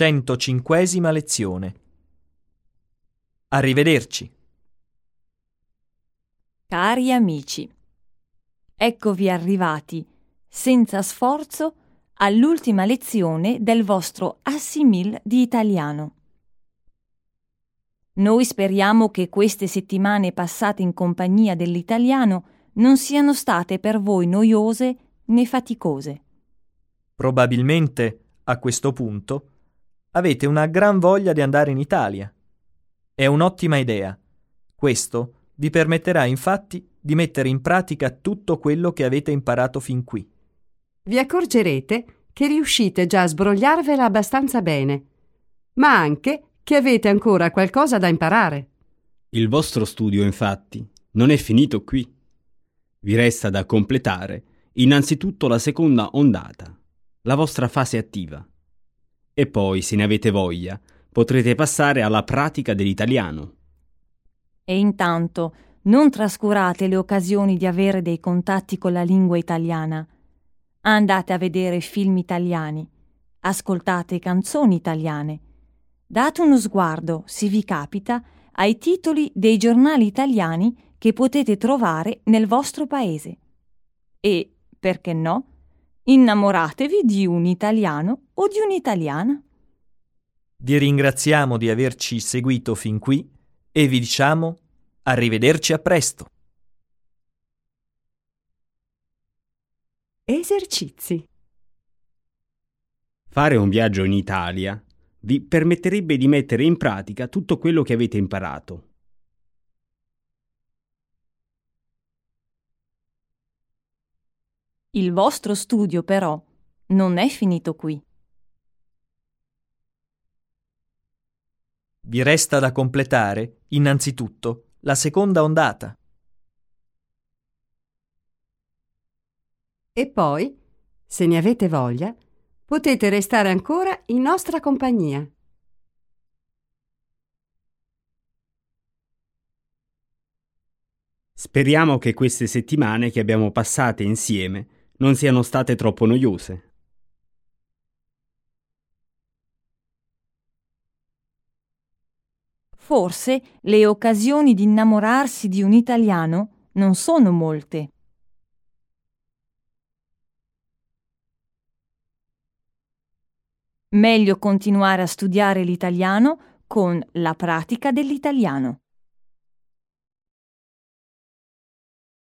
105ª lezione. Arrivederci. Cari amici, eccovi arrivati, senza sforzo, all'ultima lezione del vostro Assimil di italiano. Noi speriamo che queste settimane passate in compagnia dell'italiano non siano state per voi noiose né faticose. Probabilmente, a questo punto, avete una gran voglia di andare in Italia. È un'ottima idea. Questo vi permetterà infatti di mettere in pratica tutto quello che avete imparato fin qui. Vi accorgerete che riuscite già a sbrogliarvela abbastanza bene, ma anche che avete ancora qualcosa da imparare. Il vostro studio, infatti, non è finito qui. Vi resta da completare innanzitutto la seconda ondata, la vostra fase attiva. E poi, se ne avete voglia, potrete passare alla pratica dell'italiano. E intanto non trascurate le occasioni di avere dei contatti con la lingua italiana. Andate a vedere film italiani, ascoltate canzoni italiane, date uno sguardo, se vi capita, ai titoli dei giornali italiani che potete trovare nel vostro paese. E, perché no, innamoratevi di un italiano o di un'italiana. Vi ringraziamo di averci seguito fin qui e vi diciamo arrivederci a presto. Esercizi. Fare un viaggio in Italia vi permetterebbe di mettere in pratica tutto quello che avete imparato. Il vostro studio, però, non è finito qui. Vi resta da completare, innanzitutto, la seconda ondata. E poi, se ne avete voglia, potete restare ancora in nostra compagnia. Speriamo che queste settimane che abbiamo passate insieme non siano state troppo noiose. Forse le occasioni di innamorarsi di un italiano non sono molte. Meglio continuare a studiare l'italiano con la pratica dell'italiano.